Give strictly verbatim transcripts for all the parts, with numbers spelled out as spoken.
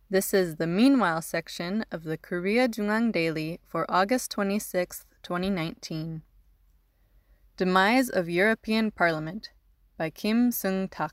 This is the Meanwhile section of the Korea JoongAng Daily for August twenty-sixth, twenty nineteen. Demise of European Parliament by Kim Seung-tak.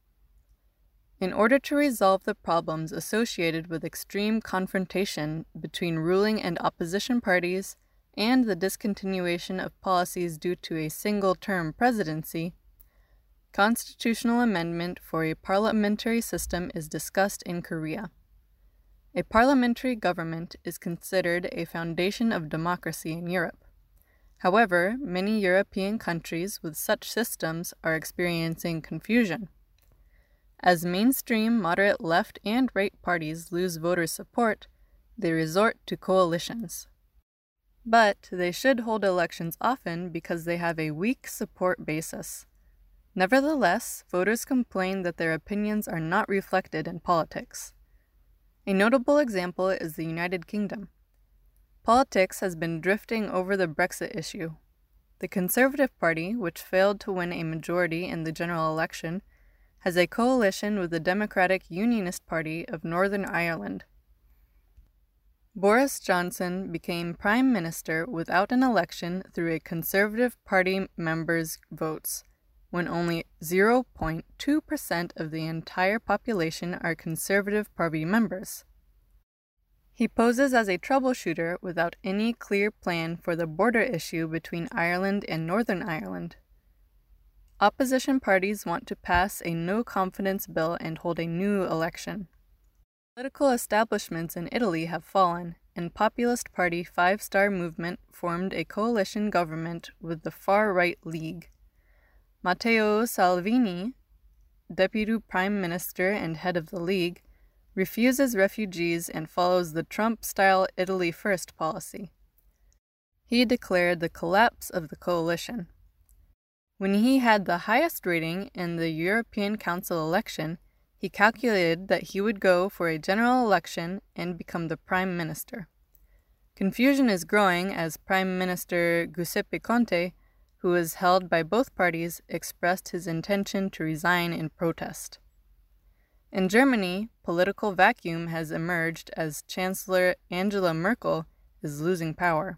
In order to resolve the problems associated with extreme confrontation between ruling and opposition parties and the discontinuation of policies due to a single-term presidency, constitutional amendment for a parliamentary system is discussed in Korea. A parliamentary government is considered a foundation of democracy in Europe. However, many European countries with such systems are experiencing confusion. As mainstream moderate left and right parties lose voter support, they resort to coalitions. But they should hold elections often because they have a weak support basis. Nevertheless, voters complain that their opinions are not reflected in politics. A notable example is the United Kingdom. Politics has been drifting over the Brexit issue. The Conservative Party, which failed to win a majority in the general election, has a coalition with the Democratic Unionist Party of Northern Ireland. Boris Johnson became Prime Minister without an election through a Conservative Party members' votes, when only zero point two percent of the entire population are Conservative Party members. He poses as a troubleshooter without any clear plan for the border issue between Ireland and Northern Ireland. Opposition parties want to pass a no-confidence bill and hold a new election. Political establishments in Italy have fallen, and populist party Five Star Movement formed a coalition government with the far-right League. Matteo Salvini, Deputy Prime Minister and head of the League, refuses refugees and follows the Trump-style Italy First policy. He declared the collapse of the coalition. When he had the highest rating in the European Council election, he calculated that he would go for a general election and become the Prime Minister. Confusion is growing as Prime Minister Giuseppe Conte, who is held by both parties, expressed his intention to resign in protest. In Germany, political vacuum has emerged as Chancellor Angela Merkel is losing power.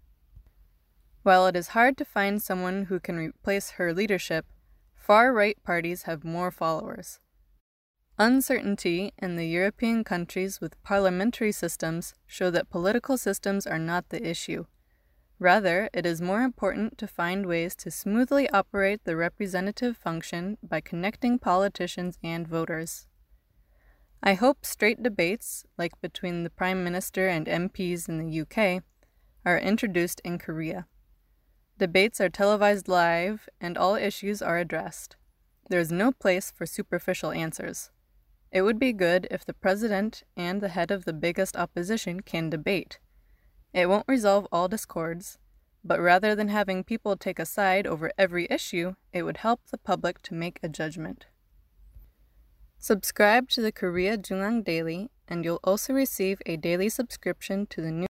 While it is hard to find someone who can replace her leadership, far-right parties have more followers. Uncertainty in the European countries with parliamentary systems show that political systems are not the issue. Rather, it is more important to find ways to smoothly operate the representative function by connecting politicians and voters. I hope straight debates, like between the Prime Minister and M Ps in the U K, are introduced in Korea. Debates are televised live, and all issues are addressed. There is no place for superficial answers. It would be good if the president and the head of the biggest opposition can debate. It won't resolve all discords, but rather than having people take a side over every issue, it would help the public to make a judgment. Subscribe to the Korea JoongAng Daily, and you'll also receive a daily subscription to the new